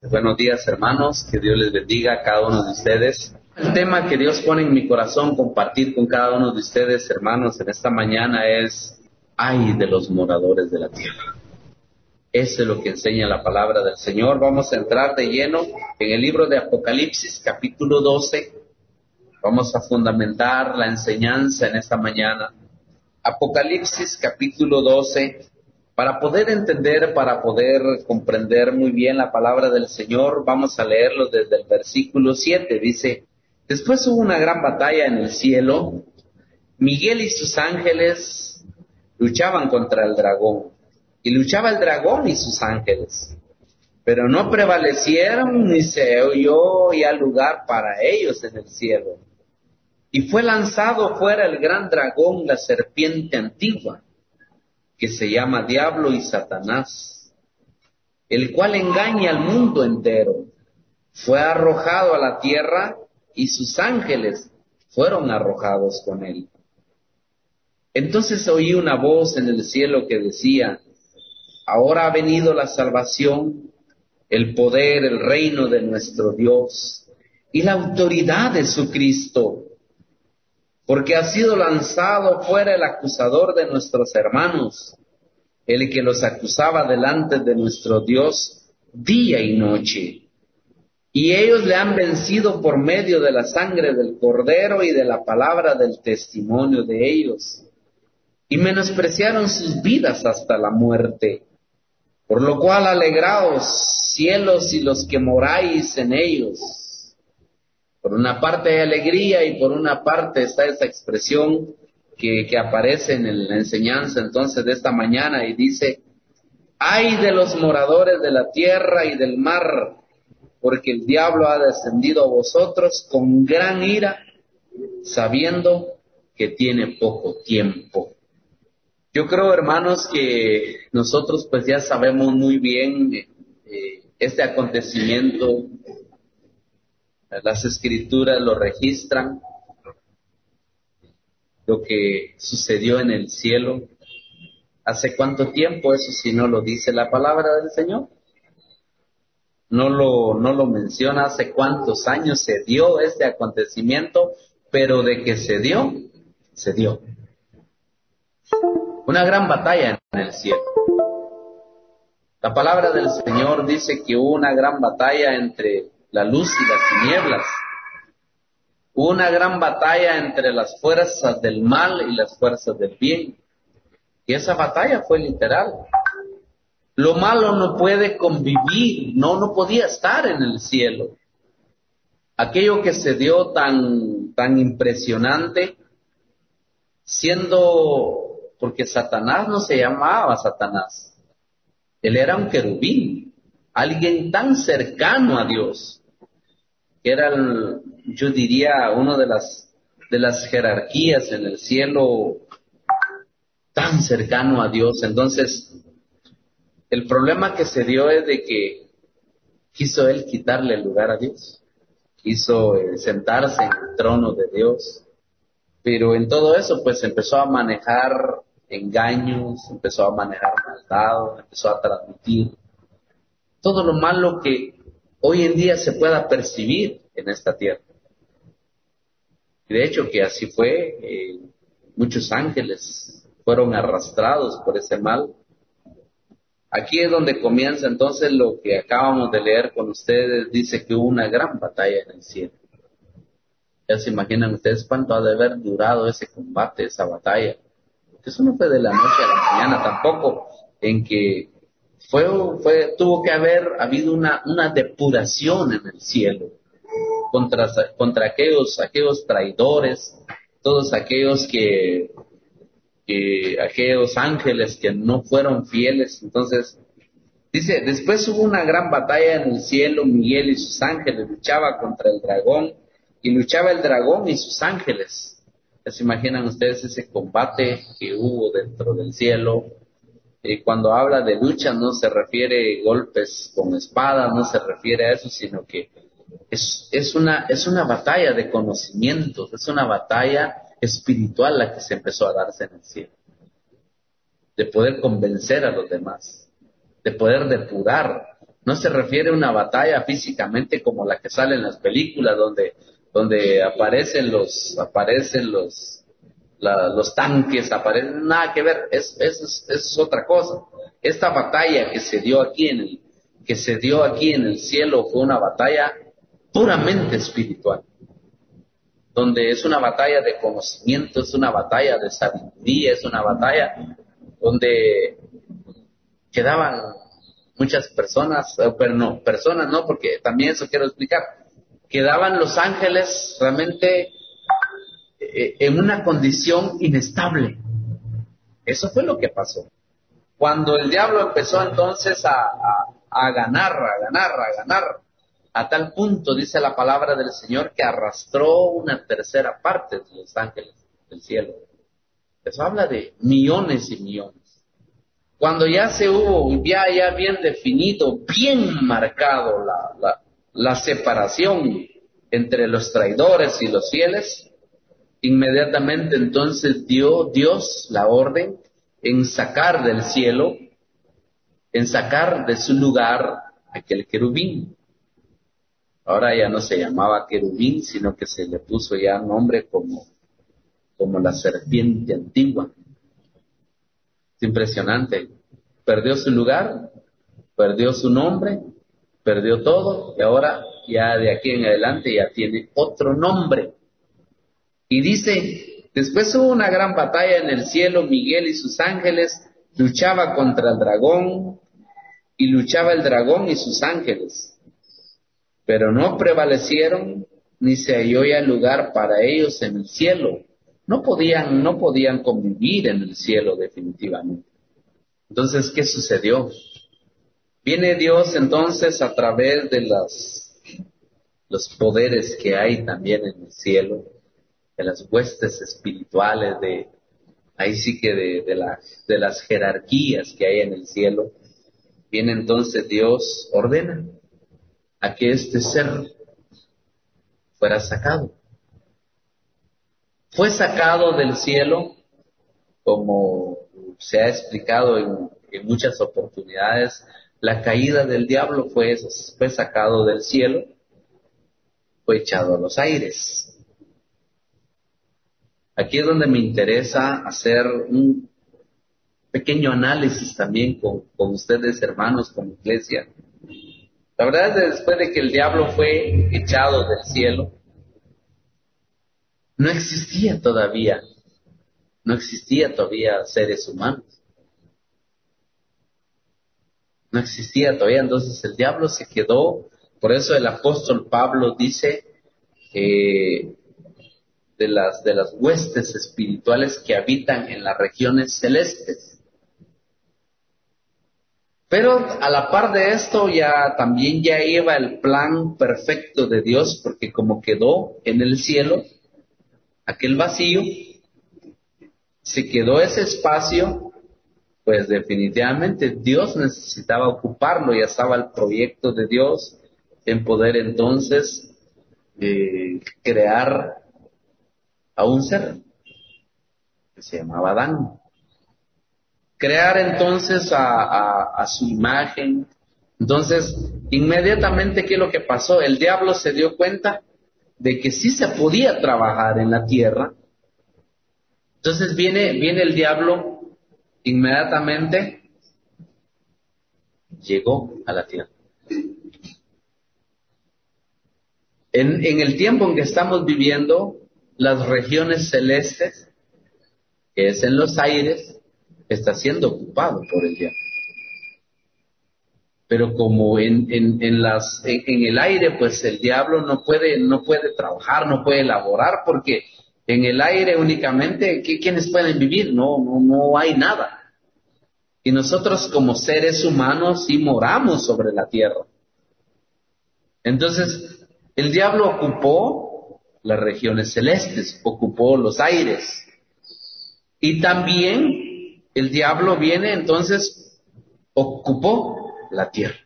Buenos días, hermanos, que Dios les bendiga a cada uno de ustedes. El tema que Dios pone en mi corazón compartir con cada uno de ustedes, hermanos, en esta mañana es: ay de los moradores de la tierra. Eso es lo que enseña la palabra del Señor. Vamos a entrar de lleno en el libro de Apocalipsis, capítulo 12. Vamos a fundamentar la enseñanza en esta mañana. Apocalipsis, capítulo 12. Para poder entender, para poder comprender muy bien la palabra del Señor, vamos a leerlo desde el versículo 7. Dice: después hubo una gran batalla en el cielo. Miguel y sus ángeles luchaban contra el dragón. Y luchaba el dragón y sus ángeles. Pero no prevalecieron, ni se oyó ya lugar para ellos en el cielo. Y fue lanzado fuera el gran dragón, la serpiente antigua, que se llama Diablo y Satanás, el cual engaña al mundo entero. Fue arrojado a la tierra y sus ángeles fueron arrojados con él. Entonces oí una voz en el cielo que decía: ahora ha venido la salvación, el poder, el reino de nuestro Dios y la autoridad de su Cristo, porque ha sido lanzado fuera el acusador de nuestros hermanos, el que los acusaba delante de nuestro Dios día y noche. Y ellos le han vencido por medio de la sangre del Cordero y de la palabra del testimonio de ellos, y menospreciaron sus vidas hasta la muerte. Por lo cual alegraos, cielos y los que moráis en ellos. Por una parte hay alegría y por una parte está esta expresión que aparece en la enseñanza entonces de esta mañana y dice: ay de los moradores de la tierra y del mar, porque el diablo ha descendido a vosotros con gran ira, sabiendo que tiene poco tiempo. Yo creo, hermanos, que nosotros pues ya sabemos muy bien este acontecimiento. Las escrituras lo registran, lo que sucedió en el cielo. ¿Hace cuánto tiempo? Eso si no lo dice la palabra del Señor. No lo menciona hace cuántos años se dio este acontecimiento, pero de que se dio, se dio. Una gran batalla en el cielo. La palabra del Señor dice que hubo una gran batalla entre la luz y las tinieblas. Hubo una gran batalla entre las fuerzas del mal y las fuerzas del bien. Y esa batalla fue literal. Lo malo no puede convivir, no podía estar en el cielo. Aquello que se dio tan impresionante, porque Satanás no se llamaba Satanás. Él era un querubín, alguien tan cercano a Dios, que era, yo diría, uno de las jerarquías en el cielo, tan cercano a Dios. Entonces, el problema que se dio es de que quiso él quitarle el lugar a Dios, quiso sentarse en el trono de Dios, pero en todo eso pues empezó a manejar engaños, empezó a manejar maldad, empezó a transmitir todo lo malo que hoy en día se pueda percibir en esta tierra. Y de hecho que así fue, muchos ángeles fueron arrastrados por ese mal. Aquí es donde comienza entonces lo que acabamos de leer con ustedes. Dice que hubo una gran batalla en el cielo. Ya se imaginan ustedes cuánto ha de haber durado ese combate, esa batalla. Porque eso no fue de la noche a la mañana tampoco, en que tuvo que haber habido una depuración en el cielo contra aquellos traidores, todos aquellos aquellos ángeles que no fueron fieles. Entonces dice: después hubo una gran batalla en el cielo. Miguel y sus ángeles luchaban contra el dragón, y luchaba el dragón y sus ángeles. ¿Se imaginan ustedes ese combate que hubo dentro del cielo? Cuando habla de lucha no se refiere golpes con espada, no se refiere a eso, sino que es una batalla de conocimientos, es una batalla espiritual la que se empezó a darse en el cielo, de poder convencer a los demás, de poder depurar. No se refiere a una batalla físicamente como la que sale en las películas donde los tanques, nada que ver, es otra cosa. Esta batalla que se dio aquí en el cielo fue una batalla puramente espiritual, donde es una batalla de conocimiento, es una batalla de sabiduría, es una batalla donde quedaban muchas personas, pero no, personas no, porque también eso quiero explicar, quedaban los ángeles realmente en una condición inestable. Eso fue lo que pasó. Cuando el diablo empezó entonces a ganar, a tal punto, dice la palabra del Señor, que arrastró una tercera parte de los ángeles del cielo. Eso habla de millones y millones. Cuando ya se hubo, ya bien definido, bien marcado la separación entre los traidores y los fieles, inmediatamente entonces dio Dios la orden en sacar del cielo, en sacar de su lugar aquel querubín. Ahora ya no se llamaba querubín, sino que se le puso ya nombre como la serpiente antigua. Es impresionante. Perdió su lugar, perdió su nombre, perdió todo, y ahora ya de aquí en adelante ya tiene otro nombre. Y dice, después hubo una gran batalla en el cielo, Miguel y sus ángeles luchaba contra el dragón, y luchaba el dragón y sus ángeles, pero no prevalecieron, ni se halló ya lugar para ellos en el cielo. No podían convivir en el cielo definitivamente. Entonces, ¿qué sucedió? Viene Dios entonces a través de los poderes que hay también en el cielo, de las huestes espirituales, ahí sí que de las jerarquías que hay en el cielo. Viene entonces Dios, ordena a que este ser fuera sacado. Fue sacado del cielo, como se ha explicado en muchas oportunidades. La caída del diablo fue sacado del cielo, fue echado a los aires. Aquí es donde me interesa hacer un pequeño análisis también con ustedes, hermanos, como iglesia. La verdad es que después de que el diablo fue echado del cielo, no existía todavía seres humanos. No existía todavía, entonces el diablo se quedó. Por eso el apóstol Pablo dice de las huestes espirituales que habitan en las regiones celestes. Pero a la par de esto también iba el plan perfecto de Dios, porque como quedó en el cielo aquel vacío, se quedó ese espacio, pues definitivamente Dios necesitaba ocuparlo. Ya estaba el proyecto de Dios en poder entonces crear a un ser que se llamaba Adán. Crear entonces a su imagen. Entonces, inmediatamente, ¿qué es lo que pasó? El diablo se dio cuenta de que sí se podía trabajar en la tierra. Entonces viene el diablo, inmediatamente llegó a la tierra. En el tiempo en que estamos viviendo, las regiones celestes, que es en los aires, está siendo ocupado por el diablo. Pero como en el aire, pues el diablo no puede trabajar, no puede elaborar, porque en el aire únicamente, ¿quiénes pueden vivir? No hay nada. Y nosotros como seres humanos sí moramos sobre la tierra. Entonces, el diablo ocupó las regiones celestes, ocupó los aires. Y también el diablo viene, entonces, ocupó la tierra.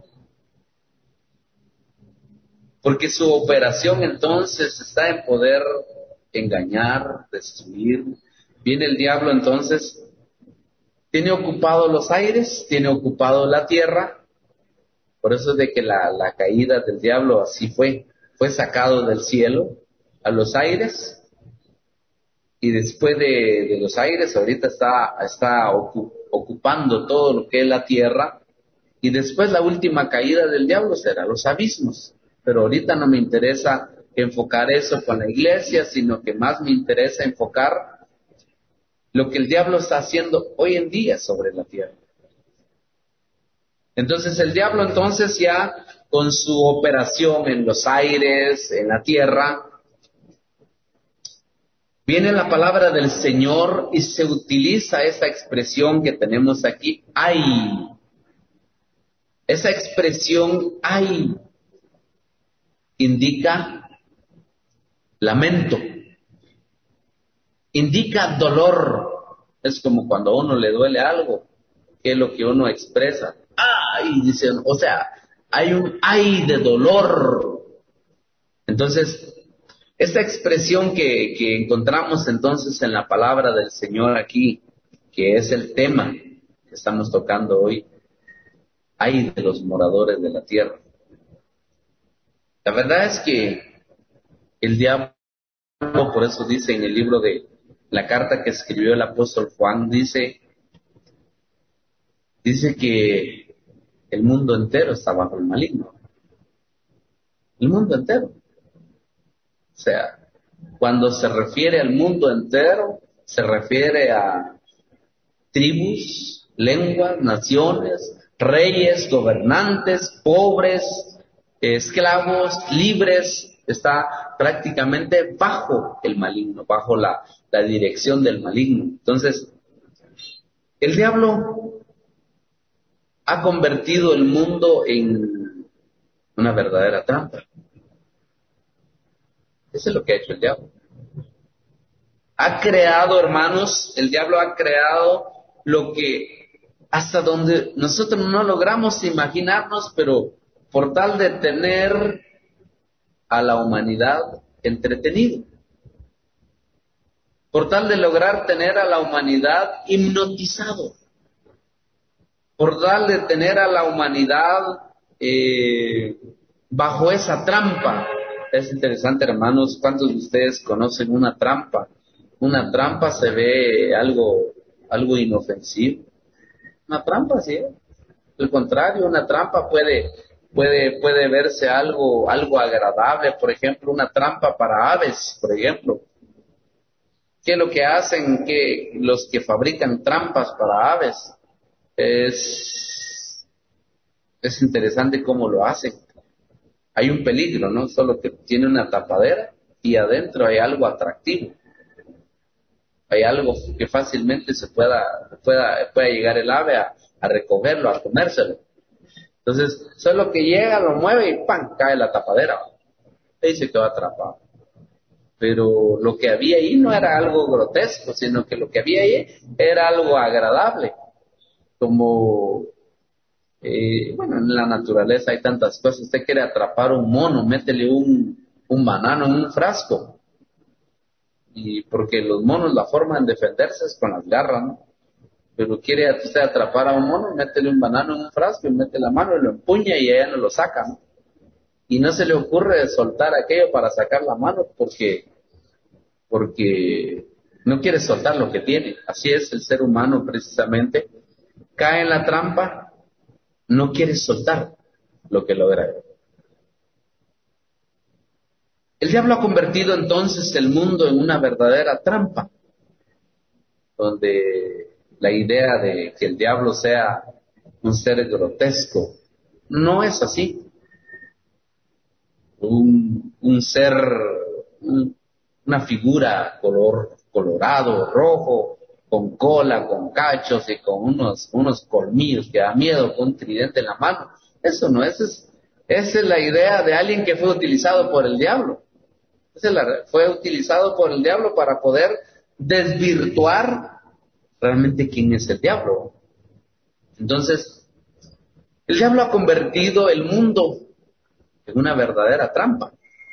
Porque su operación entonces está en poder engañar, destruir. Viene el diablo entonces, tiene ocupado los aires, tiene ocupado la tierra, Por eso es de que la caída del diablo así fue sacado del cielo a los aires, y después de los aires ahorita está ocupando todo lo que es la tierra, y después la última caída del diablo será los abismos. Pero ahorita no me interesa enfocar eso con la iglesia, sino que más me interesa enfocar lo que el diablo está haciendo hoy en día sobre la tierra. Entonces el diablo entonces ya con su operación en los aires, en la tierra, viene la palabra del Señor y se utiliza esa expresión que tenemos aquí, ay. Esa expresión ay indica lamento, indica dolor. Es como cuando a uno le duele algo, que es lo que uno expresa. Ay, dicen, o sea, hay un ay de dolor. Entonces, esta expresión que encontramos entonces en la palabra del Señor aquí, que es el tema que estamos tocando hoy, ay de los moradores de la tierra. La verdad es que el diablo, por eso dice en el libro de la carta que escribió el apóstol Juan, dice que el mundo entero está bajo el maligno. El mundo entero. O sea, cuando se refiere al mundo entero, se refiere a tribus, lenguas, naciones, reyes, gobernantes, pobres, esclavos, libres, está prácticamente bajo el maligno, bajo la dirección del maligno. Entonces, el diablo ha convertido el mundo en una verdadera trampa. Eso es lo que ha hecho el diablo. Ha creado, hermanos, el diablo ha creado lo que hasta donde nosotros no logramos imaginarnos, pero por tal de tener a la humanidad entretenida, por tal de lograr tener a la humanidad hipnotizado, por tal de tener a la humanidad bajo esa trampa. Es interesante, hermanos, ¿cuántos de ustedes conocen una trampa? Una trampa se ve algo inofensivo. Una trampa, sí. Al contrario, una trampa puede verse algo agradable. Por ejemplo, una trampa para aves, por ejemplo. ¿Qué es lo que hacen que los que fabrican trampas para aves? Es interesante cómo lo hacen. Hay un peligro, ¿no? Solo que tiene una tapadera y adentro hay algo atractivo. Hay algo que fácilmente pueda llegar el ave a recogerlo, a comérselo. Entonces, solo que llega, lo mueve y ¡pam!, cae la tapadera. Ahí se quedó atrapado. Pero lo que había ahí no era algo grotesco, sino que lo que había ahí era algo agradable. Como, bueno, en la naturaleza hay tantas cosas. Usted quiere atrapar un mono, métele un banano en un frasco. Y porque los monos, la forma de defenderse es con las garras, ¿no? Pero quiere usted atrapar a un mono, métele un banano en un frasco y mete la mano y lo empuña y ella no lo saca, ¿no? Y no se le ocurre soltar aquello para sacar la mano porque no quiere soltar lo que tiene. Así es el ser humano precisamente. Cae en la trampa, no quiere soltar lo que logra. El diablo ha convertido entonces el mundo en una verdadera trampa, donde la idea de que el diablo sea un ser grotesco no es así. Un ser, una figura colorado, rojo, con cola, con cachos y con unos colmillos que da miedo, con un tridente en la mano. Eso no, esa es la idea de alguien que fue utilizado por el diablo. Fue utilizado por el diablo para poder desvirtuar realmente quién es el diablo. Entonces, el diablo ha convertido el mundo en una verdadera trampa,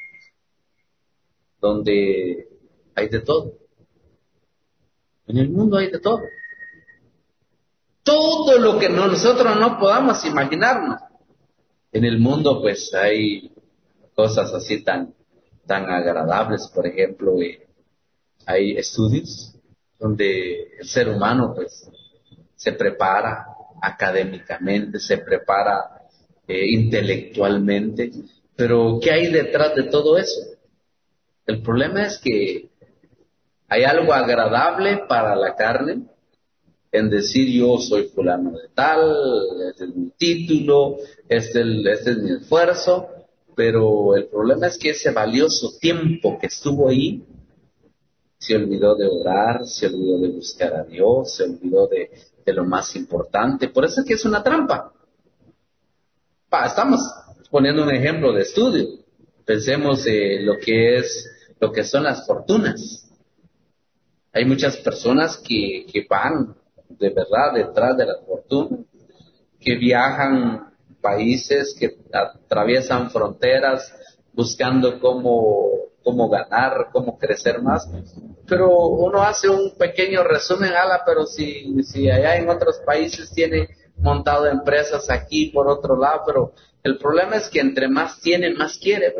donde hay de todo. En el mundo hay de todo. Todo lo que nosotros no podamos imaginarnos. En el mundo pues hay cosas así tan agradables, por ejemplo, hay estudios donde el ser humano pues se prepara académicamente, se prepara intelectualmente, pero ¿qué hay detrás de todo eso? El problema es que hay algo agradable para la carne en decir yo soy fulano de tal, este es mi título, este es mi esfuerzo, pero el problema es que ese valioso tiempo que estuvo ahí se olvidó de orar, se olvidó de buscar a Dios, se olvidó de lo más importante. Por eso es que es una trampa. Estamos poniendo un ejemplo de estudio. Pensemos lo que son las fortunas. Hay muchas personas que van de verdad detrás de la fortuna, que viajan países, que atraviesan fronteras buscando cómo ganar, cómo crecer más. Pero uno hace un pequeño resumen, pero si allá en otros países tiene montado empresas aquí por otro lado, pero el problema es que entre más tiene, más quiere.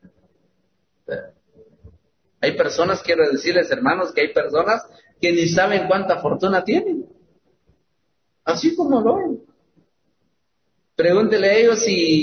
Hay personas, quiero decirles hermanos, que hay personas que ni saben cuánta fortuna tienen. Así como lo ven. Pregúntele a ellos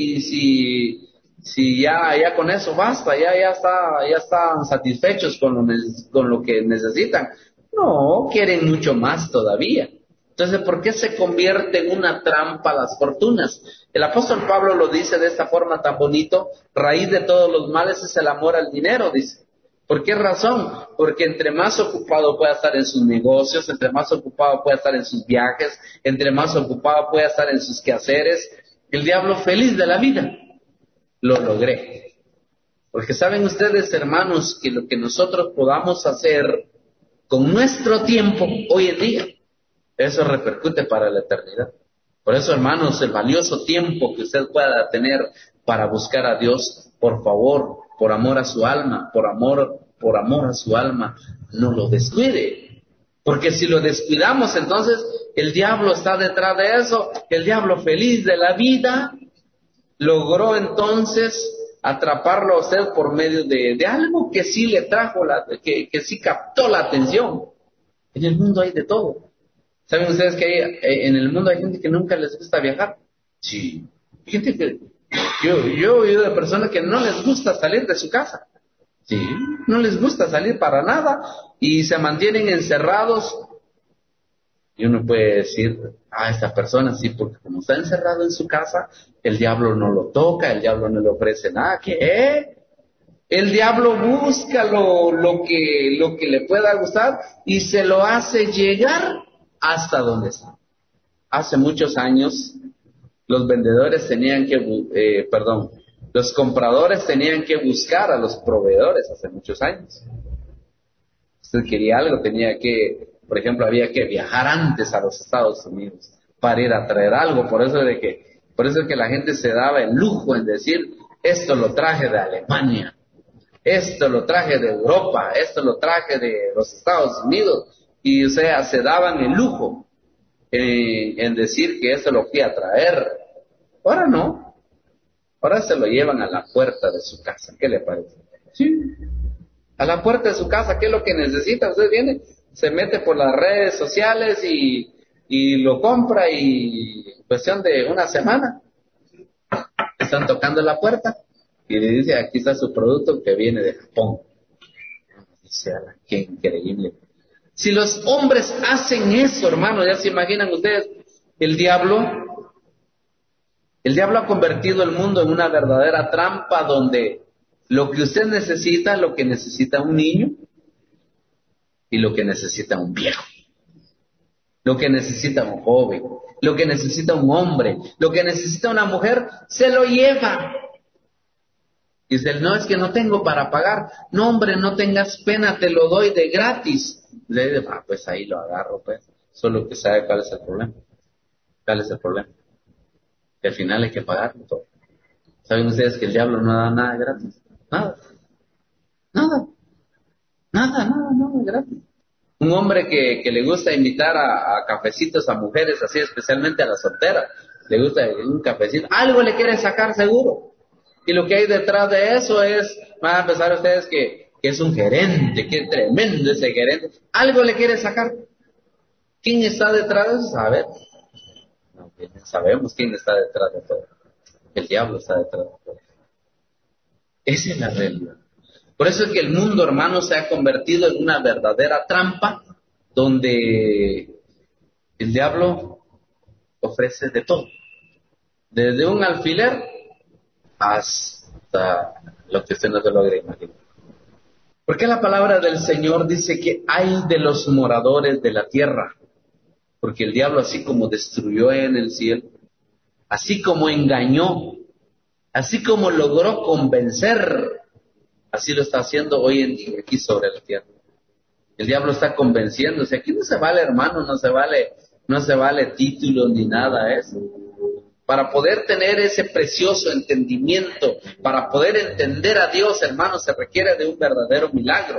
si ya con eso basta, ya están satisfechos con lo que necesitan. No, quieren mucho más todavía. Entonces, ¿por qué se convierte en una trampa las fortunas? El apóstol Pablo lo dice de esta forma tan bonito: raíz de todos los males es el amor al dinero, dice. ¿Por qué razón? Porque entre más ocupado pueda estar en sus negocios, entre más ocupado pueda estar en sus viajes, entre más ocupado pueda estar en sus quehaceres, el diablo feliz de la vida. Lo logré. Porque saben ustedes, hermanos, que lo que nosotros podamos hacer con nuestro tiempo hoy en día, eso repercute para la eternidad. Por eso, hermanos, el valioso tiempo que usted pueda tener para buscar a Dios, por favor, por amor a su alma, por amor a su alma, no lo descuide. Porque si lo descuidamos, entonces el diablo está detrás de eso, el diablo feliz de la vida logró entonces atraparlo a usted por medio de algo que sí le trajo, que sí captó la atención. En el mundo hay de todo. ¿Saben ustedes que en el mundo hay gente que nunca les gusta viajar? Sí. Gente que yo he oído de personas que no les gusta salir de su casa. Sí. No les gusta salir para nada y se mantienen encerrados. Y uno puede decir, esta persona sí, porque como está encerrado en su casa, el diablo no lo toca, el diablo no le ofrece nada. ¿Qué? El diablo busca lo que le pueda gustar y se lo hace llegar hasta donde está. Hace muchos años, los vendedores tenían los compradores tenían que buscar a los proveedores hace muchos años. Usted quería algo, por ejemplo, había que viajar antes a los Estados Unidos para ir a traer algo. Por eso es que la gente se daba el lujo en decir, esto lo traje de Alemania, esto lo traje de Europa, esto lo traje de los Estados Unidos. Y o sea, se daban el lujo en decir que esto lo fui a traer. Ahora no, ahora se lo llevan a la puerta de su casa. ¿Qué le parece? Sí, a la puerta de su casa. ¿Qué es lo que necesita? Usted viene, se mete por las redes sociales y lo compra, y en cuestión de una semana están tocando la puerta y le dice, aquí está su producto que viene de Japón. Dice, qué increíble. Si los hombres hacen eso, hermano, ya se imaginan ustedes, el diablo ha convertido el mundo en una verdadera trampa donde lo que usted necesita, lo que necesita un niño y lo que necesita un viejo, lo que necesita un joven, lo que necesita un hombre, lo que necesita una mujer, se lo lleva. Y dice, no, es que no tengo para pagar. No, hombre, no tengas pena, te lo doy de gratis. Le dice, pues ahí lo agarro, pues. Solo que sabe cuál es el problema. ¿Cuál es el problema? Que al final hay que pagarlo todo. ¿Saben ustedes que el diablo no da nada gratis? Nada. Nada. Nada gratis. Un hombre que le gusta invitar a cafecitos a mujeres, así especialmente a las solteras, le gusta un cafecito, algo le quiere sacar seguro. Y lo que hay detrás de eso es, van a pensar ustedes que es un gerente, que tremendo ese gerente. Algo le quiere sacar. ¿Quién está detrás de eso? A ver. No, sabemos quién está detrás de todo. El diablo está detrás de todo. Esa es la realidad. Por eso es que el mundo, hermano, se ha convertido en una verdadera trampa donde el diablo ofrece de todo. Desde un alfiler hasta lo que usted no se logra imaginar. ¿Por qué la palabra del Señor dice que hay de los moradores de la tierra? Porque el diablo, así como destruyó en el cielo, así como engañó, así como logró convencer, así lo está haciendo hoy en día aquí sobre la tierra. El diablo está convenciéndose. Aquí no se vale, hermano, no se vale título ni nada de eso. Para poder tener ese precioso entendimiento, para poder entender a Dios, hermano, se requiere de un verdadero milagro.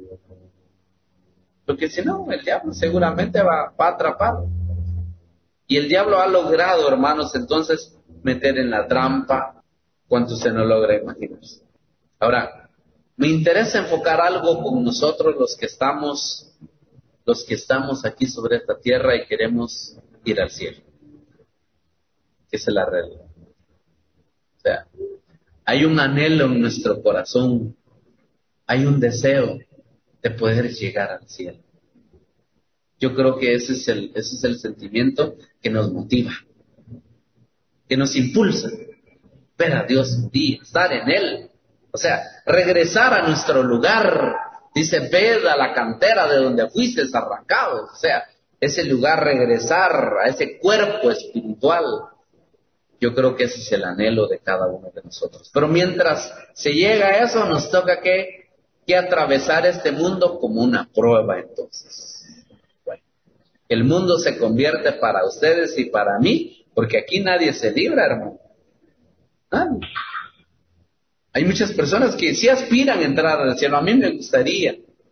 Porque si no, el diablo seguramente va a atrapar. Y el diablo ha logrado, hermanos, entonces meter en la trampa cuanto se no logra imaginarse. Ahora, me interesa enfocar algo con nosotros los que estamos aquí sobre esta tierra y queremos ir al cielo. Esa es la realidad. O sea, hay un anhelo en nuestro corazón, hay un deseo de poder llegar al cielo. Yo creo que ese es el sentimiento que nos motiva, que nos impulsa, ver a Dios un día, estar en Él. O sea, regresar a nuestro lugar. Dice, ved a la cantera de donde fuiste arrancados. O sea, ese lugar, regresar a ese cuerpo espiritual. Yo creo que ese es el anhelo de cada uno de nosotros. Pero mientras se llega a eso, nos toca que atravesar este mundo como una prueba entonces. Bueno, el mundo se convierte para ustedes y para mí, porque aquí nadie se libra, hermano. Nadie. Hay muchas personas que sí aspiran a entrar al cielo. A mí me gustaría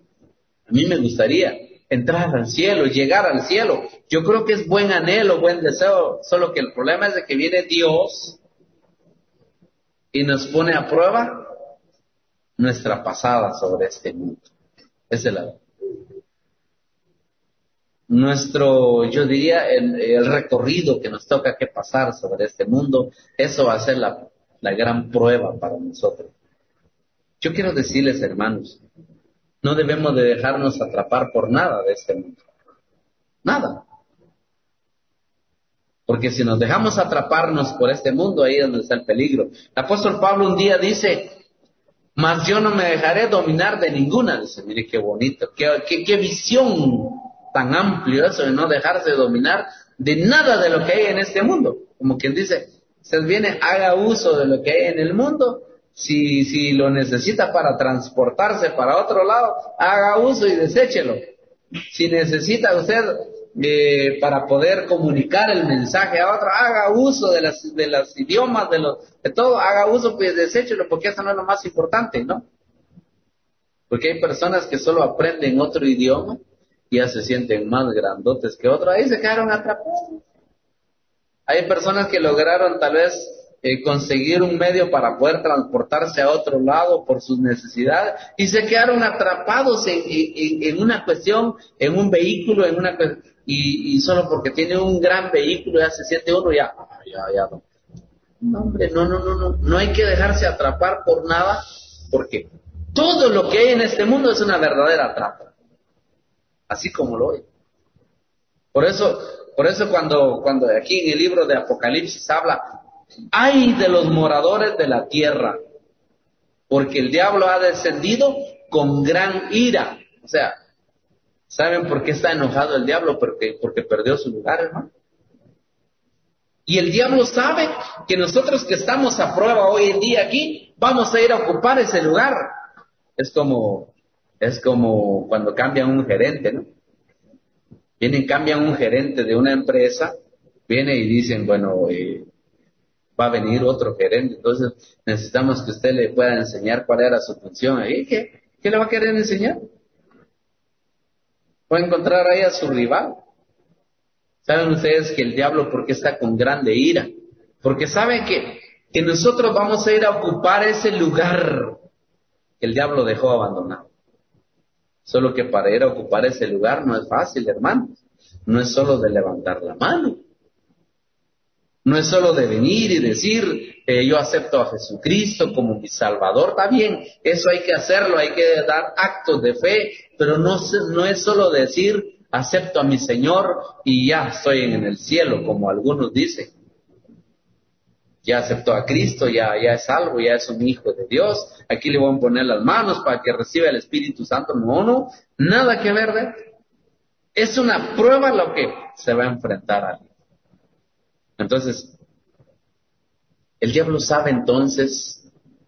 entrar al cielo, llegar al cielo. Yo creo que es buen anhelo, buen deseo, solo que el problema es de que viene Dios y nos pone a prueba nuestra pasada sobre este mundo. Esa es yo diría, el recorrido que nos toca que pasar sobre este mundo, eso va a ser la gran prueba para nosotros. Yo quiero decirles, hermanos, no debemos de dejarnos atrapar por nada de este mundo. Nada. Porque si nos dejamos atraparnos por este mundo, ahí es donde está el peligro. El apóstol Pablo un día dice, mas yo no me dejaré dominar de ninguna. Dice, mire qué bonito, qué visión tan amplia eso de no dejarse dominar de nada de lo que hay en este mundo. Como quien dice, usted viene, haga uso de lo que hay en el mundo. Si lo necesita para transportarse para otro lado, haga uso y deséchelo. Si necesita usted para poder comunicar el mensaje a otro, haga uso de los idiomas, de todo, haga uso, pues deséchelo, porque eso no es lo más importante, ¿no? Porque hay personas que solo aprenden otro idioma y ya se sienten más grandotes que otros, ahí se quedaron atrapados. Hay personas que lograron tal vez conseguir un medio para poder transportarse a otro lado por sus necesidades y se quedaron atrapados en una cuestión, en un vehículo, y solo porque tiene un gran vehículo ya se siente uno ya no. No, hombre, no hay que dejarse atrapar por nada, porque todo lo que hay en este mundo es una verdadera trampa, así como lo hay. Por eso cuando aquí en el libro de Apocalipsis habla, ¡ay de los moradores de la tierra! Porque el diablo ha descendido con gran ira. O sea, ¿saben por qué está enojado el diablo? Porque perdió su lugar, hermano. Y el diablo sabe que nosotros que estamos a prueba hoy en día aquí, vamos a ir a ocupar ese lugar. Es como cuando cambian un gerente, ¿no? Cambian un gerente de una empresa, viene y dicen, bueno, va a venir otro gerente, entonces necesitamos que usted le pueda enseñar cuál era su función ahí. ¿Qué le va a querer enseñar? Va a encontrar ahí a su rival. ¿Saben ustedes que el diablo por qué está con grande ira? Porque sabe que nosotros vamos a ir a ocupar ese lugar que el diablo dejó abandonado. Solo que para ir a ocupar ese lugar no es fácil, hermanos. No es solo de levantar la mano. No es solo de venir y decir, yo acepto a Jesucristo como mi Salvador. Está bien, eso hay que hacerlo, hay que dar actos de fe, pero no es solo decir, acepto a mi Señor y ya estoy en el cielo, como algunos dicen. Ya aceptó a Cristo, ya es salvo, ya es un hijo de Dios. Aquí le voy a poner las manos para que reciba el Espíritu Santo. No, nada que ver de eso. Es una prueba lo que se va a enfrentar a él. Entonces, el diablo sabe entonces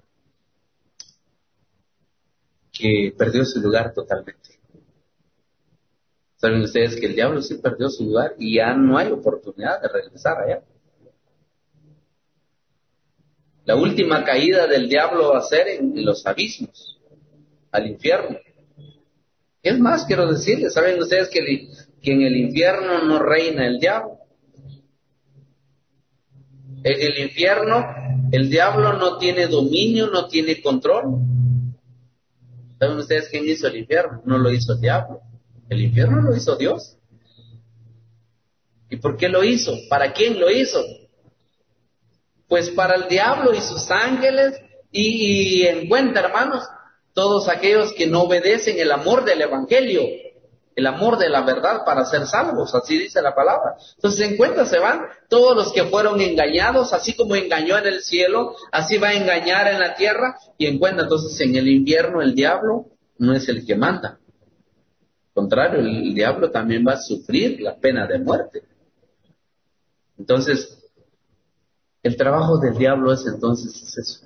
que perdió su lugar totalmente. Saben ustedes que el diablo sí perdió su lugar y ya no hay oportunidad de regresar allá. La última caída del diablo va a ser en los abismos, al infierno. Es más, quiero decirles, ¿saben ustedes que en el infierno no reina el diablo? En el infierno el diablo no tiene dominio, no tiene control. ¿Saben ustedes quién hizo el infierno? No lo hizo el diablo. El infierno lo hizo Dios. ¿Y por qué lo hizo? ¿Para quién lo hizo? Pues para el diablo y sus ángeles y en cuenta, hermanos, todos aquellos que no obedecen el amor del evangelio, el amor de la verdad para ser salvos, así dice la palabra. Entonces en cuenta se van todos los que fueron engañados, así como engañó en el cielo, así va a engañar en la tierra, y en cuenta entonces en el infierno el diablo no es el que manda. Al contrario, el diablo también va a sufrir la pena de muerte. Entonces, el trabajo del diablo es eso,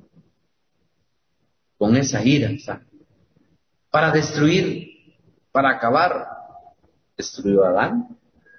con esa ira, ¿sabes? Para destruir, para acabar. Destruyó a Adán,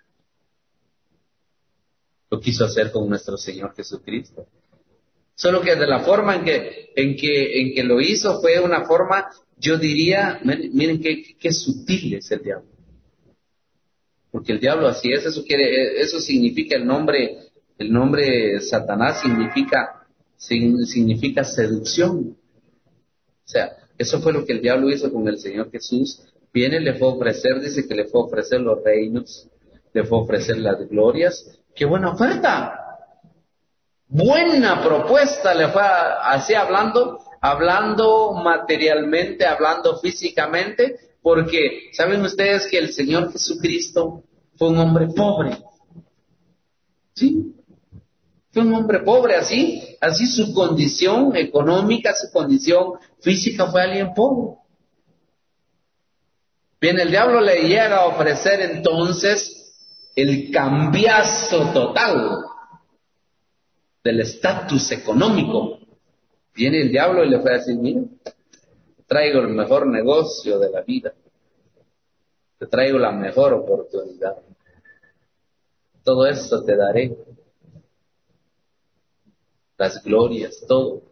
lo quiso hacer con nuestro Señor Jesucristo. Solo que de la forma en que lo hizo fue una forma, yo diría, miren qué sutil es el diablo. Porque el diablo así es, eso significa el nombre Satanás significa seducción. O sea, eso fue lo que el diablo hizo con el Señor Jesús. Viene, le fue a ofrecer, dice que le fue a ofrecer los reinos, le fue a ofrecer las glorias. ¡Qué buena oferta! Buena propuesta le fue así hablando materialmente, hablando físicamente, porque saben ustedes que el Señor Jesucristo fue un hombre pobre. ¿Sí? Fue un hombre pobre, así su condición económica, su condición física fue alguien pobre. Bien, el diablo le llega a ofrecer entonces el cambiazo total del estatus económico. Viene el diablo y le fue a decir, mira, te traigo el mejor negocio de la vida, te traigo la mejor oportunidad, todo eso te daré, las glorias, todo,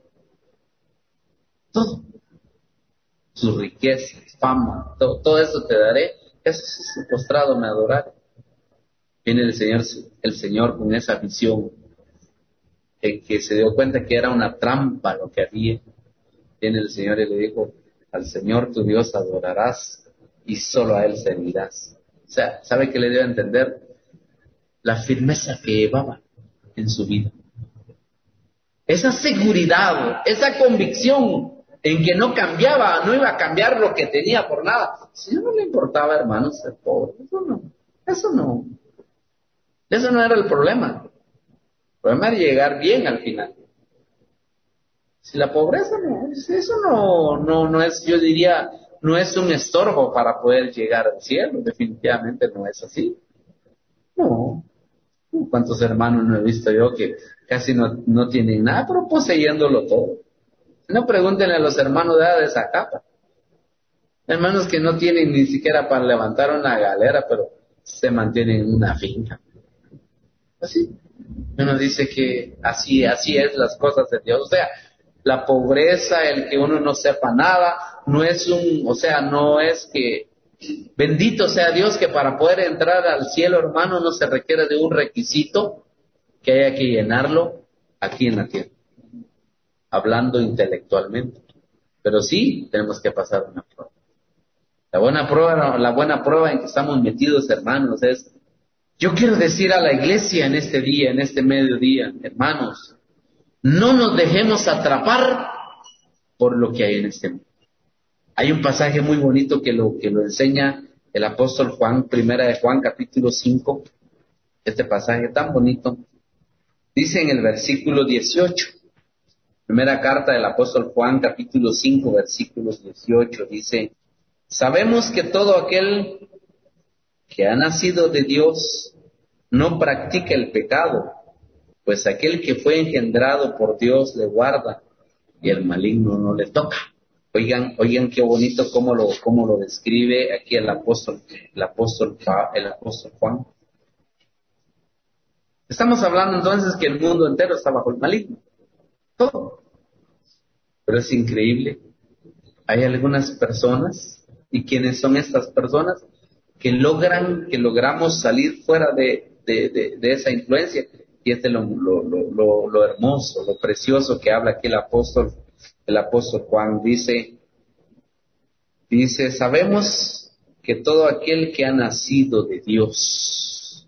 sus riquezas, fama, todo eso te daré, eso es postrado me adorar. Viene el Señor con esa visión, en que se dio cuenta que era una trampa lo que había. Viene el Señor y le dijo, al Señor tu Dios adorarás y solo a Él servirás. O sea, ¿sabe qué le dio a entender? La firmeza que llevaba en su vida. Esa seguridad, esa convicción en que no cambiaba, no iba a cambiar lo que tenía por nada. Si no le importaba, hermanos, ser pobre, eso no era el problema. El problema era llegar bien al final. Si la pobreza eso no es, yo diría, no es un estorbo para poder llegar al cielo, definitivamente no es así. No. ¿Cuántos hermanos no he visto yo que casi no tienen nada, pero poseyéndolo todo? No pregúntenle a los hermanos de esa capa. Hermanos que no tienen ni siquiera para levantar una galera, pero se mantienen en una finca. Así. Uno dice que así es las cosas de Dios. O sea, la pobreza, el que uno no sepa nada, no es que Bendito sea Dios que para poder entrar al cielo, hermano, no se requiere de un requisito que haya que llenarlo aquí en la tierra, hablando intelectualmente. Pero sí tenemos que pasar una prueba. La buena prueba en que estamos metidos, hermanos, es, yo quiero decir a la iglesia en este día, en este mediodía, hermanos, no nos dejemos atrapar por lo que hay en este mundo. Hay un pasaje muy bonito que lo enseña el apóstol Juan, primera de Juan, capítulo 5, este pasaje tan bonito. Dice en el versículo 18, primera carta del apóstol Juan, capítulo 5, versículos 18, dice, sabemos que todo aquel que ha nacido de Dios no practica el pecado, pues aquel que fue engendrado por Dios le guarda y el maligno no le toca. Oigan qué bonito cómo lo describe aquí el apóstol Juan. Estamos hablando entonces que el mundo entero está bajo el maligno, todo. Pero es increíble. Hay algunas personas, ¿y quiénes son estas personas? Que logramos salir fuera de esa influencia. Y este es lo hermoso, lo precioso que habla aquí el apóstol Juan. Dice, sabemos que todo aquel que ha nacido de Dios.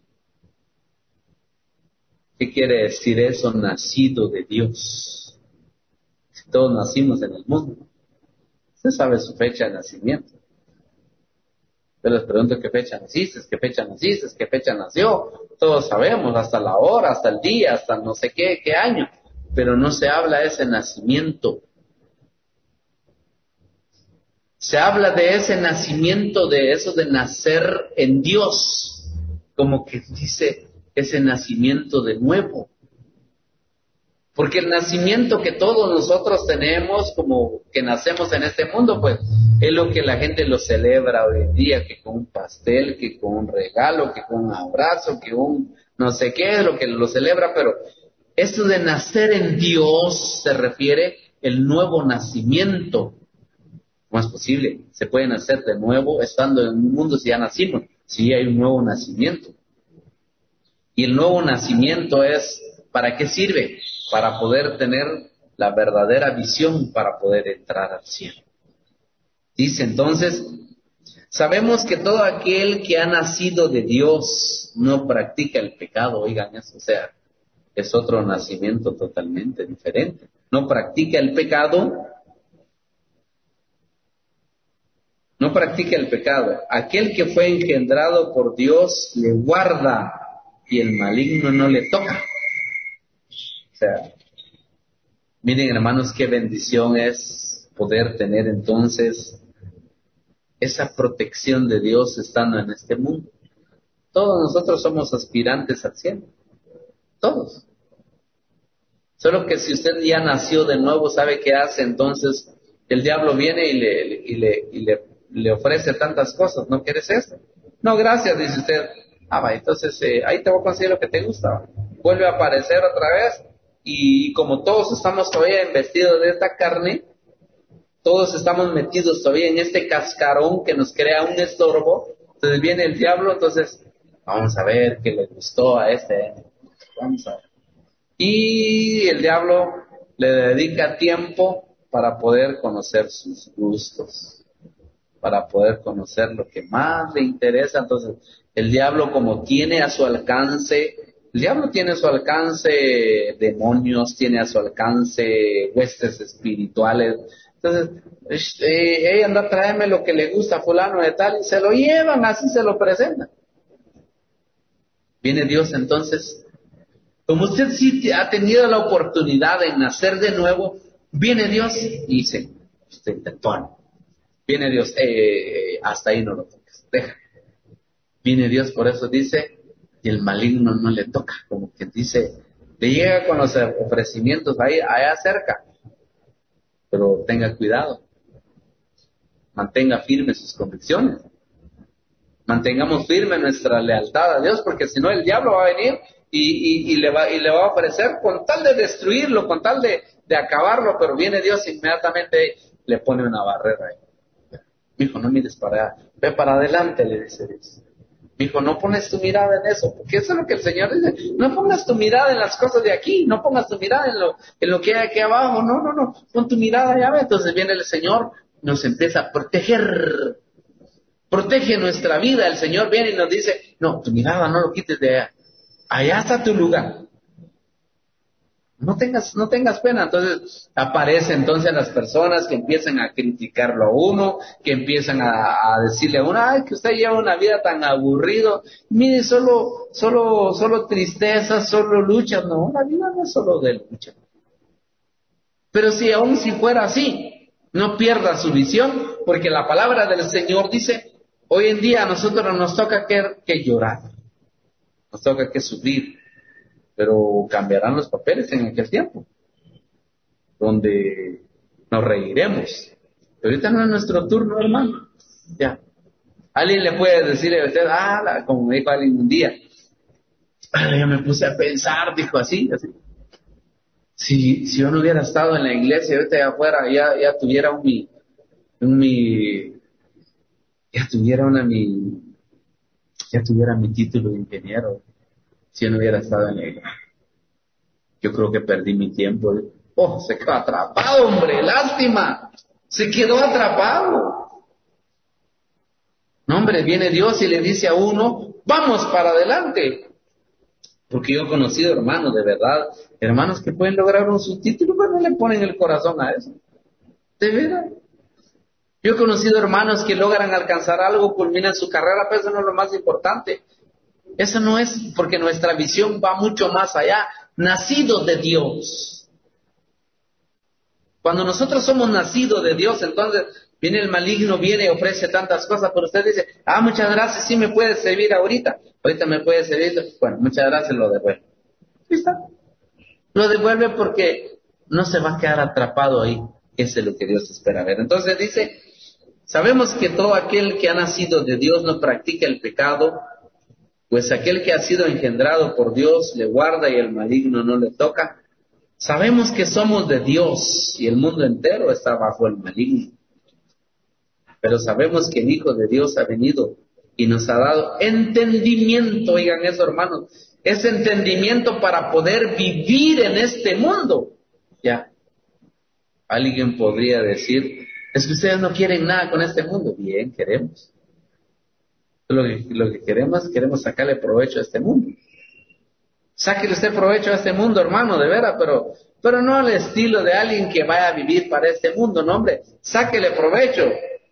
¿Qué quiere decir eso? Nacido de Dios. Si todos nacimos en el mundo, usted sabe su fecha de nacimiento. Yo les pregunto qué fecha naciste, qué fecha naciste, qué fecha nació. Todos sabemos, hasta la hora, hasta el día, hasta no sé qué año. Pero no se habla de ese nacimiento. Se habla de ese nacimiento, de eso de nacer en Dios. Como que dice ese nacimiento de nuevo. Porque el nacimiento que todos nosotros tenemos, como que nacemos en este mundo, pues es lo que la gente lo celebra hoy en día, que con un pastel, que con un regalo, que con un abrazo, que un no sé qué, es lo que lo celebra, pero esto de nacer en Dios se refiere el nuevo nacimiento. ¿Cómo es posible? Se puede nacer de nuevo estando en un mundo si ya nacimos, si hay un nuevo nacimiento. Y el nuevo nacimiento es, ¿para qué sirve? Para poder tener la verdadera visión, para poder entrar al cielo. Dice entonces, sabemos que todo aquel que ha nacido de Dios no practica el pecado. Oigan eso, o sea, es otro nacimiento totalmente diferente. No practica el pecado. No practica el pecado. Aquel que fue engendrado por Dios le guarda y el maligno no le toca. O sea, miren hermanos, qué bendición es poder tener entonces esa protección de Dios estando en este mundo. Todos nosotros somos aspirantes al cielo. Todos. Solo que si usted ya nació de nuevo, ¿sabe qué hace? Entonces el diablo viene y le ofrece tantas cosas. ¿No quieres esto? No, gracias, dice usted. Va, entonces ahí te voy a conseguir lo que te gusta. Vuelve a aparecer otra vez y como todos estamos todavía investidos de esta carne, todos estamos metidos todavía en este cascarón que nos crea un estorbo. Entonces viene el diablo, entonces vamos a ver qué le gustó a este. Vamos a ver. Y el diablo le dedica tiempo para poder conocer sus gustos, para poder conocer lo que más le interesa. Entonces, el diablo como tiene a su alcance, el diablo tiene a su alcance demonios, tiene a su alcance huestes espirituales. Entonces, ella anda, tráeme lo que le gusta a fulano de tal, y se lo llevan, así se lo presentan. Viene Dios entonces. Como usted sí ha tenido la oportunidad de nacer de nuevo, viene Dios y dice, usted intentó algo. Viene Dios, hasta ahí no lo toques, deja. Viene Dios, por eso dice, y el maligno no le toca, como que dice, le llega con los ofrecimientos ahí, allá cerca, pero tenga cuidado, mantenga firmes sus convicciones, mantengamos firme nuestra lealtad a Dios, porque si no el diablo va a venir y le va a ofrecer con tal de destruirlo, con tal de acabarlo, pero viene Dios inmediatamente le pone una barrera ahí. Mijo, no mires para allá, ve para adelante, le dice Dios. Mijo, no pones tu mirada en eso, porque eso es lo que el Señor dice. No pongas tu mirada en las cosas de aquí, no pongas tu mirada en lo que hay aquí abajo, no, pon tu mirada allá, ve. Entonces viene el Señor, nos empieza a proteger, protege nuestra vida. El Señor viene y nos dice, no, tu mirada no lo quites de allá, allá está tu lugar. No tengas pena. Entonces aparece entonces las personas que empiezan a criticarlo a uno, que empiezan a decirle a uno, ay, que usted lleva una vida tan aburrido, mire, solo tristeza, solo lucha. No, la vida no es solo de lucha. Pero si fuera así, no pierda su visión, porque la palabra del Señor dice, hoy en día a nosotros nos toca que llorar, nos toca que sufrir, pero cambiarán los papeles en aquel tiempo, donde nos reiremos. Pero ahorita no es nuestro turno, hermano. Ya. Alguien le puede decir a usted, como me dijo alguien un día, yo me puse a pensar, dijo así. Si yo no hubiera estado en la iglesia, ahorita allá afuera, ya tuviera ya tuviera mi título de ingeniero, si yo no hubiera estado en la iglesia. Yo creo que perdí mi tiempo. Se quedó atrapado, hombre, lástima. Se quedó atrapado. No, hombre, viene Dios y le dice a uno, vamos para adelante. Porque yo he conocido hermanos, de verdad, hermanos que pueden lograr un subtítulo, pero no le ponen el corazón a eso. De verdad. Yo he conocido hermanos que logran alcanzar algo, culminan su carrera, pero eso no es lo más importante. Eso no es, porque nuestra visión va mucho más allá. Nacidos de Dios. Cuando nosotros somos nacidos de Dios, entonces viene el maligno, viene y ofrece tantas cosas, pero usted dice, muchas gracias, sí me puede servir ahorita me puede servir, bueno, muchas gracias, lo devuelve. ¿Sí está? Lo devuelve porque no se va a quedar atrapado ahí. Eso es lo que Dios espera ver. Entonces dice, sabemos que todo aquel que ha nacido de Dios no practica el pecado, pues aquel que ha sido engendrado por Dios le guarda y el maligno no le toca. Sabemos que somos de Dios y el mundo entero está bajo el maligno. Pero sabemos que el Hijo de Dios ha venido y nos ha dado entendimiento, oigan eso, hermanos, es entendimiento para poder vivir en este mundo. Ya, alguien podría decir, es que ustedes no quieren nada con este mundo. Bien, queremos. Lo que queremos sacarle provecho a este mundo. Sáquele usted provecho a este mundo, hermano, de veras, pero no al estilo de alguien que vaya a vivir para este mundo, no, hombre. Sáquele provecho.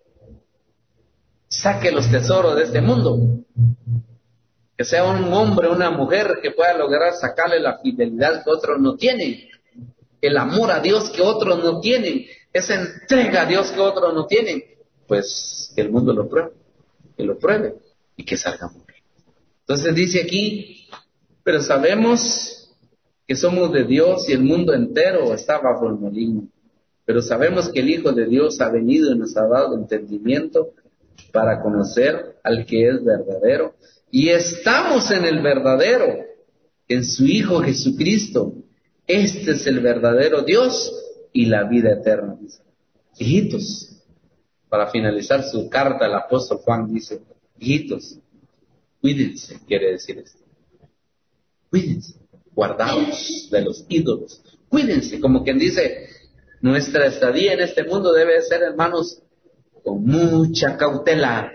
Saque los tesoros de este mundo. Que sea un hombre, una mujer que pueda lograr sacarle la fidelidad que otros no tienen. El amor a Dios que otros no tienen. Esa entrega a Dios que otros no tienen. Pues que el mundo lo pruebe. Que lo pruebe y que salga muy bien. Entonces dice aquí, pero sabemos que somos de Dios y el mundo entero está bajo el maligno. Pero sabemos que el Hijo de Dios ha venido y nos ha dado entendimiento para conocer al que es verdadero. Y estamos en el verdadero, en su Hijo Jesucristo. Este es el verdadero Dios y la vida eterna. Hijitos, para finalizar su carta, el apóstol Juan dice, hijitos, cuídense, quiere decir esto. Cuídense, guardaos de los ídolos. Cuídense, como quien dice, nuestra estadía en este mundo debe ser, hermanos, con mucha cautela,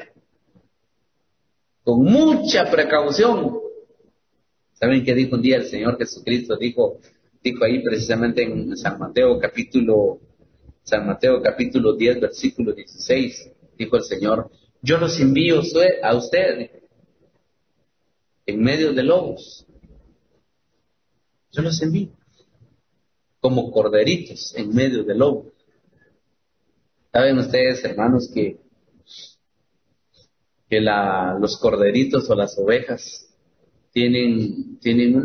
con mucha precaución. ¿Saben qué dijo un día el Señor Jesucristo? Dijo ahí precisamente en San Mateo capítulo 10, versículo 16, dijo el Señor, yo los envío a ustedes en medio de lobos. Yo los envío como corderitos en medio de lobos. ¿Saben ustedes, hermanos, que los corderitos o las ovejas tienen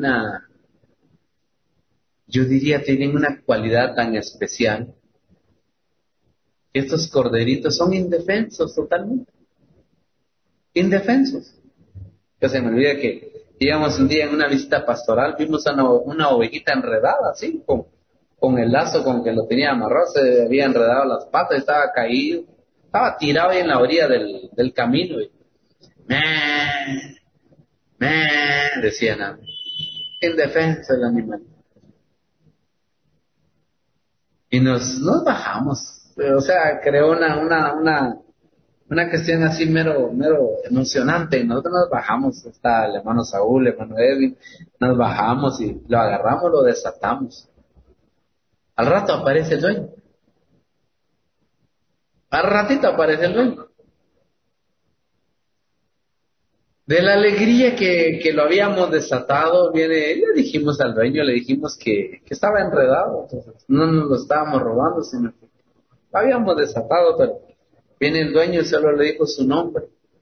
una cualidad tan especial, que estos corderitos son indefensos totalmente, indefensos? Que se me olvida que íbamos un día en una visita pastoral, vimos a una ovejita enredada, así, con el lazo con que lo tenía amarrado, se había enredado las patas, estaba caído, Estaba tirado ahí en la orilla del camino y "Meh, meh", decían, indefenso el animal. Y nos bajamos. O sea, creó una cuestión así mero emocionante. Nosotros nos bajamos, está el hermano Saúl, el hermano Edwin, nos bajamos y lo agarramos, lo desatamos. Al rato aparece el dueño. Al ratito aparece el dueño. De la alegría que lo habíamos desatado, le dijimos al dueño, le dijimos que estaba enredado, entonces no nos lo estábamos robando, sino que lo habíamos desatado, pero viene el dueño y solo le dijo su nombre.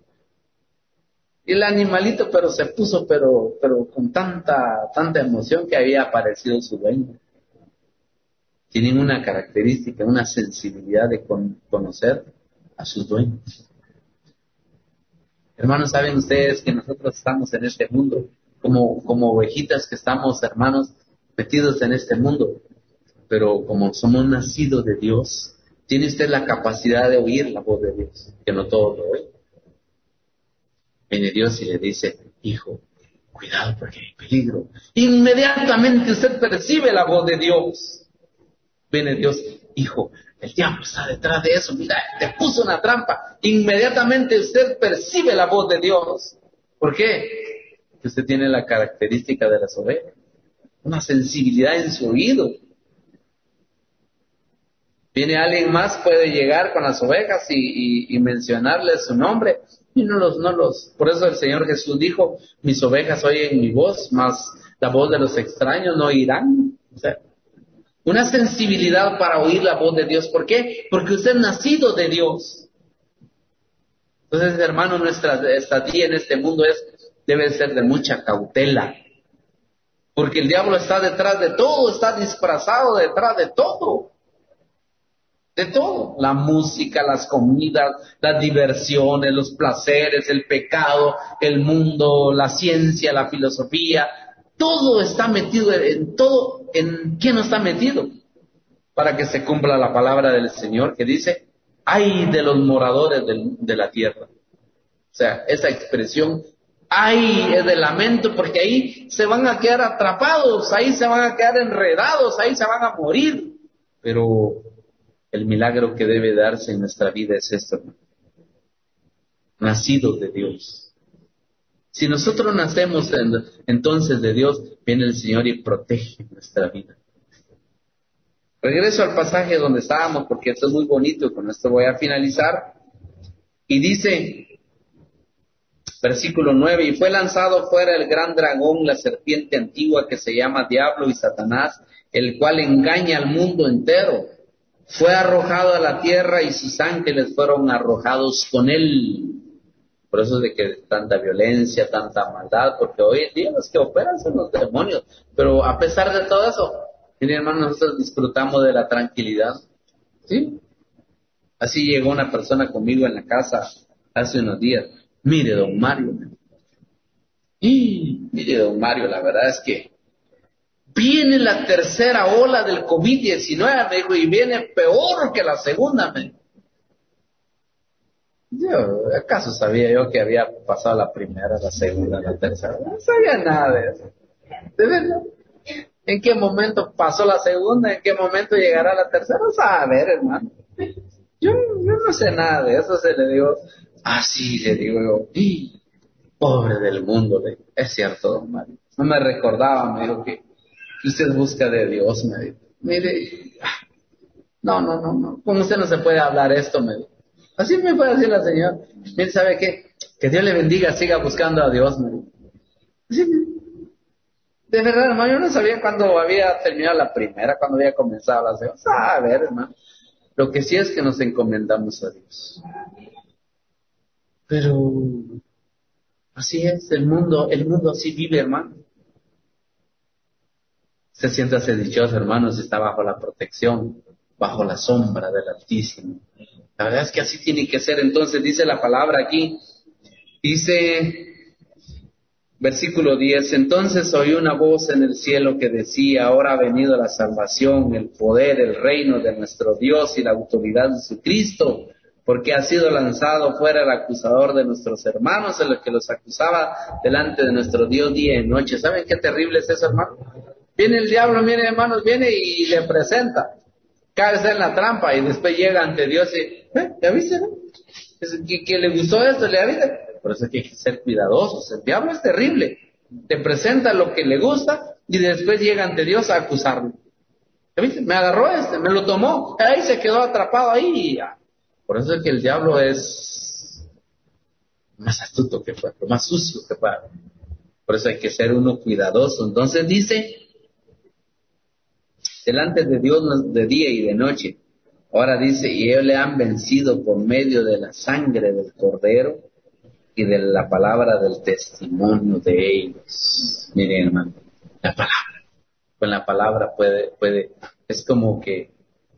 Y el animalito, pero se puso, pero con tanta emoción que había aparecido su dueño. Tienen una característica, una sensibilidad de conocer a sus dueños. Hermanos, saben ustedes que nosotros estamos en este mundo, como ovejitas que estamos, hermanos, metidos en este mundo, pero como somos nacidos de Dios, tiene usted la capacidad de oír la voz de Dios, que no todos lo oyen. Viene Dios y le dice, hijo, cuidado porque hay peligro. Inmediatamente usted percibe la voz de Dios. Viene Dios, hijo, el diablo está detrás de eso, mira, te puso una trampa. Inmediatamente usted percibe la voz de Dios. ¿Por qué? Porque usted tiene la característica de las ovejas, una sensibilidad en su oído. Viene alguien más, puede llegar con las ovejas y mencionarle su nombre, y por eso el Señor Jesús dijo, mis ovejas oyen mi voz, mas la voz de los extraños no oirán. O sea, una sensibilidad para oír la voz de Dios. ¿Por qué? Porque usted es nacido de Dios. Entonces, hermano, nuestra estadía en este mundo debe ser de mucha cautela. Porque el diablo está detrás de todo, está disfrazado detrás de todo. De todo. La música, las comidas, las diversiones, los placeres, el pecado, el mundo, la ciencia, la filosofía. Todo está metido en todo. ¿En qué no está metido? Para que se cumpla la palabra del Señor que dice, ay de los moradores de la tierra. O sea, esa expresión, ay es de lamento, porque ahí se van a quedar atrapados, ahí se van a quedar enredados, ahí se van a morir. Pero el milagro que debe darse en nuestra vida es esto, hermano. Nacidos de Dios. Si nosotros nacemos entonces de Dios, viene el Señor y protege nuestra vida. Regreso al pasaje donde estábamos porque esto es muy bonito, con esto voy a finalizar. Y dice, versículo 9, y fue lanzado fuera el gran dragón, la serpiente antigua que se llama Diablo y Satanás, el cual engaña al mundo entero. Fue arrojado a la tierra y sus ángeles fueron arrojados con él. Por eso es de que tanta violencia, tanta maldad, porque hoy en día los que operan son los demonios. Pero a pesar de todo eso, mi hermano, nosotros disfrutamos de la tranquilidad. ¿Sí? Así llegó una persona conmigo en la casa hace unos días. Mire, don Mario. Y mire, don Mario, la verdad es que viene la tercera ola del COVID-19, me dijo, y viene peor que la segunda, me dijo. Yo, ¿acaso sabía yo que había pasado la primera, la segunda, la tercera? No sabía nada de eso. ¿De verdad? ¿En qué momento pasó la segunda? ¿En qué momento llegará la tercera? A ver, hermano. Yo no sé nada de eso, se le digo. Ah, sí, le digo yo. ¡Y! Pobre del mundo, le digo. Es cierto, don Mario. No me recordaba, me dijo, que usted busca de Dios, me dijo. Mire, no. Con usted no se puede hablar esto, me dijo. Así me fue a decir la señora. Mire, ¿sabe qué? Que Dios le bendiga, siga buscando a Dios, me dijo. Así de verdad, hermano, yo no sabía cuándo había terminado la primera, cuándo había comenzado la segunda. A ver, hermano. Lo que sí es que nos encomendamos a Dios. Pero así es, el mundo así vive, hermano. Se siéntase dichoso, hermano, si está bajo la protección, bajo la sombra del Altísimo. La verdad es que así tiene que ser. Entonces dice la palabra aquí, dice versículo 10, entonces oí una voz en el cielo que decía, ahora ha venido la salvación, el poder, el reino de nuestro Dios y la autoridad de su Cristo, porque ha sido lanzado fuera el acusador de nuestros hermanos, el que los acusaba delante de nuestro Dios día y noche. ¿Saben qué terrible es eso, hermano? Viene el diablo, viene, hermanos, viene y le presenta, cae en la trampa y después llega ante Dios y, ¿ya viste, no? Que le gustó esto, ¿le viste? Por eso hay que ser cuidadosos. El diablo es terrible. Te presenta lo que le gusta y después llega ante Dios a acusarlo. ¿Ya viste? Me agarró me lo tomó, ahí se quedó atrapado ahí. Por eso es que el diablo es más astuto que fuera, más sucio que fuera. Por eso hay que ser uno cuidadoso. Entonces dice, delante de Dios de día y de noche. Ahora dice, y ellos le han vencido por medio de la sangre del Cordero y de la palabra del testimonio de ellos. Miren, hermano, la palabra. Con la palabra puede, es como que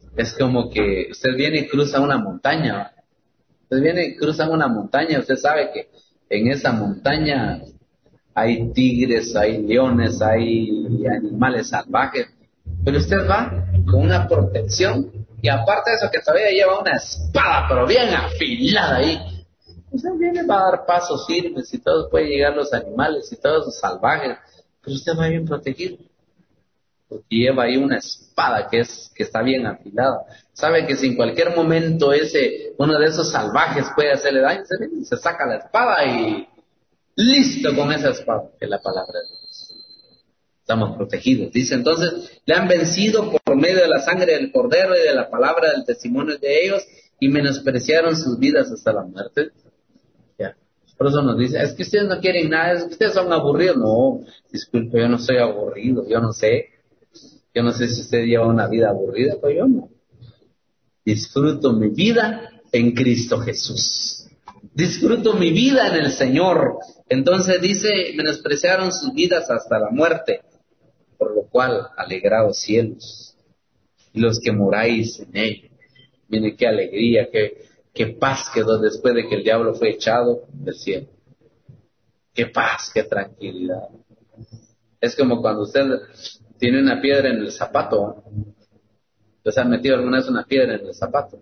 usted viene y cruza una montaña. Usted viene y cruza una montaña, usted sabe que en esa montaña hay tigres, hay leones, hay animales salvajes, pero usted va con una protección y aparte de eso que todavía lleva una espada, pero bien afilada ahí. Usted viene va a dar pasos firmes y todos pueden llegar los animales y todos los salvajes, pero usted va bien protegido. Porque lleva ahí una espada que está bien afilada. Sabe que si en cualquier momento uno de esos salvajes puede hacerle daño, se saca la espada y listo con esa espada, que es la palabra de Dios. Estamos protegidos. Dice entonces, le han vencido por medio de la sangre del Cordero y de la palabra del testimonio de ellos y menospreciaron sus vidas hasta la muerte. Ya. Por eso nos dice, es que ustedes no quieren nada, es que ustedes son aburridos. No, disculpe, yo no soy aburrido, yo no sé. Yo no sé si usted lleva una vida aburrida, pero yo no. Disfruto mi vida en Cristo Jesús. Disfruto mi vida en el Señor. Entonces dice, menospreciaron sus vidas hasta la muerte, por lo cual, alegraos cielos, y los que moráis en él. Miren qué alegría, qué paz quedó después de que el diablo fue echado del cielo. Qué paz, qué tranquilidad. Es como cuando usted tiene una piedra en el zapato. ¿Se han metido alguna vez una piedra en el zapato?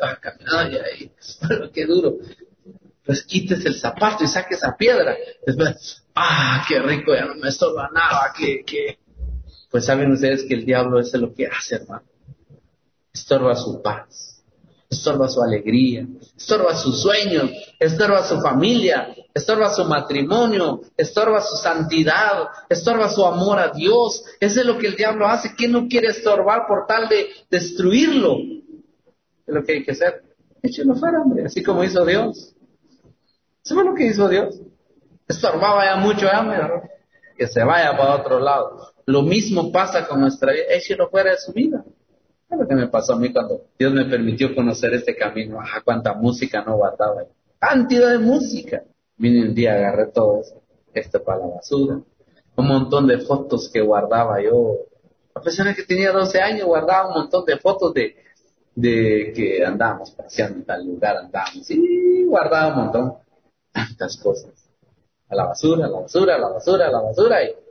Ay, qué duro. Pues quites el zapato y saque esa piedra. Después, qué rico, ya no me estorba nada. Pues saben ustedes que el diablo eso es lo que hace, hermano. Estorba su paz, estorba su alegría, estorba sus sueños, estorba su familia, estorba su matrimonio, estorba su santidad, estorba su amor a Dios. Eso es lo que el diablo hace. ¿Quién no quiere estorbar por tal de destruirlo? Es lo que hay que hacer. Échelo fuera, hombre, así como hizo Dios. ¿Eso fue lo que hizo Dios? Estorbaba ya mucho, hombre, que se vaya para otro lado. Lo mismo pasa con nuestra vida. Échelo fuera de su vida. Es lo que me pasó a mí cuando Dios me permitió conocer este camino. Cuánta música no guardaba. Cantidad de música. Vine un día, agarré todo esto para la basura. Un montón de fotos que guardaba yo. A pesar de que tenía 12 años, guardaba un montón de fotos de que andábamos paseando en tal lugar, andábamos. Y guardaba un montón. Tantas cosas. A la basura, a la basura, a la basura, a la basura. Y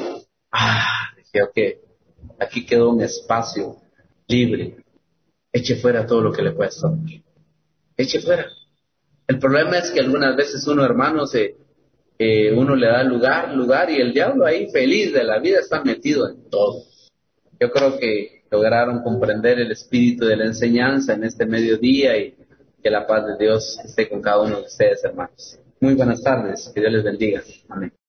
dije, ok, aquí quedó un espacio libre. Eche fuera todo lo que le pueda estorbar. Eche fuera. El problema es que algunas veces uno, hermano, uno le da lugar y el diablo ahí feliz de la vida está metido en todo. Yo creo que lograron comprender el espíritu de la enseñanza en este mediodía y que la paz de Dios esté con cada uno de ustedes, hermanos. Muy buenas tardes. Que Dios les bendiga. Amén.